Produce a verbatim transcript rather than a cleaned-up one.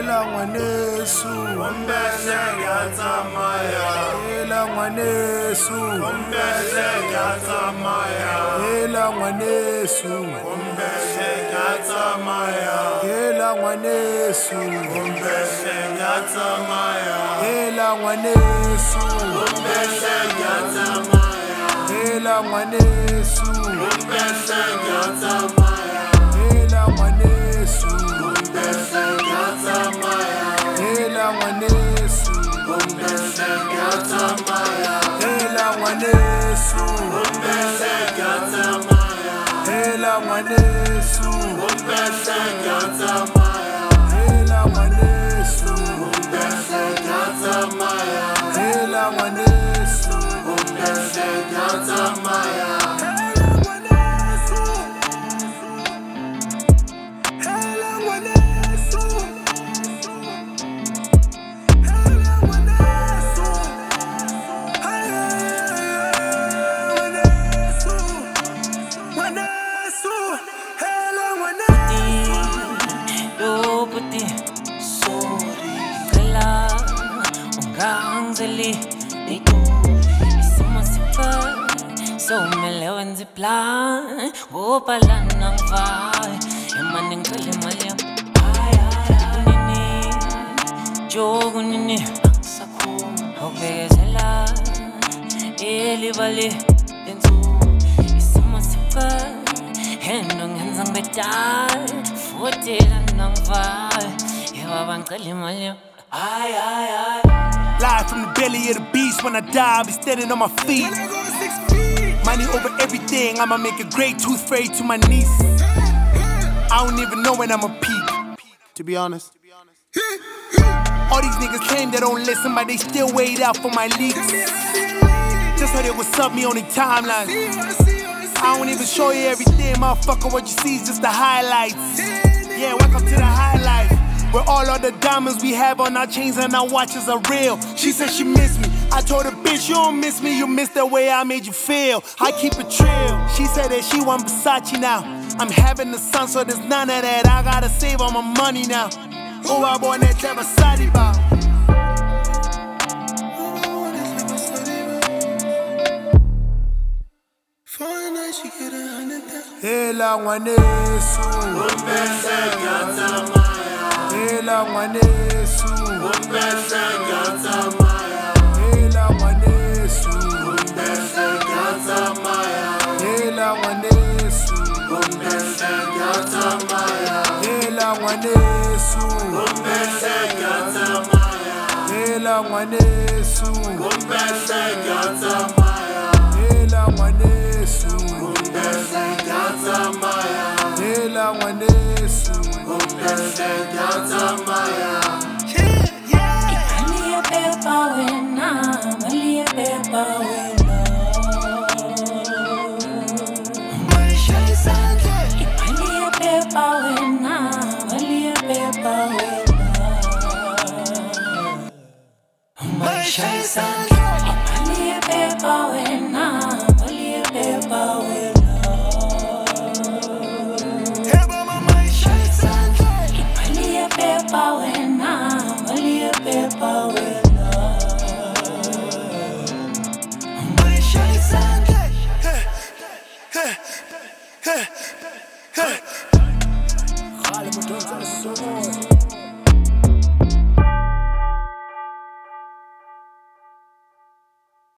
Hela ngwanesu Umbele ngiyatsamaya Hela ngwanesu Umbele ngiyatsamaya Hela ngwanesu Umbele ngiyatsamaya Hela ngwanesu Umbele ngiyatsamaya Hela ngwanesu Umbele ngiyatsamaya Hela ngwanesu Umbele ngiyatsamaya Hela ngwanesu Umbele ngiyatsamaya Hela ngwanesu Umbele ngiyatsamaya Hela ngwanesu Umbele ngiyatsamaya Hela ngwanesu Umbele ngiyatsamaya Hela ngwanesu Umbele ngiyatsamaya Hela ngwanesu Umbele ngiyatsamaya So melewan si plan, o pala nang vai, yaman ng kalimalyam. Ay ay ay, nini, jogo nini, sa ko, hope sila, eli bali, denso, isama sipa, henong hensang betal, fotilan nang vai, yaman kalimalyam. Ay ay ay. Live from the belly of the beast. When I die, I'll be standing on my feet. Money over everything. I'ma make a great tooth fairy to my niece. I don't even know when I'ma peak, to be honest. All these niggas claim they don't listen, but they still wait out for my leaks. Just heard it was sub me on the timeline. I don't even show you everything, motherfucker. What you see is just the highlights. Yeah, welcome to the highlight. Where all of the diamonds we have on our chains and our watches are real. She said she missed me. I told her, bitch, you don't miss me. You miss the way I made you feel. I keep it trill. She said that she want Versace now. I'm having the son, so there's none of that. I gotta save all my money now. Oh, I want that Versace bow. Hela ngwanesu Umbele ngiyatsamaya Hela ngwanesu Umbele ngiyatsamaya Hela ngwanesu Umbele ngiyatsamaya Hela ngwanesu Umbele ngiyatsamaya Hela ngwanesu Umbele ngiyatsamaya Hela ngwanesu Umbele ngiyatsamaya Hela ngwanesu Umbele ngiyatsamaya Hela ngwanesu Umbele ngiyatsamaya Mali ya pepa wena, mali ya pepa wena.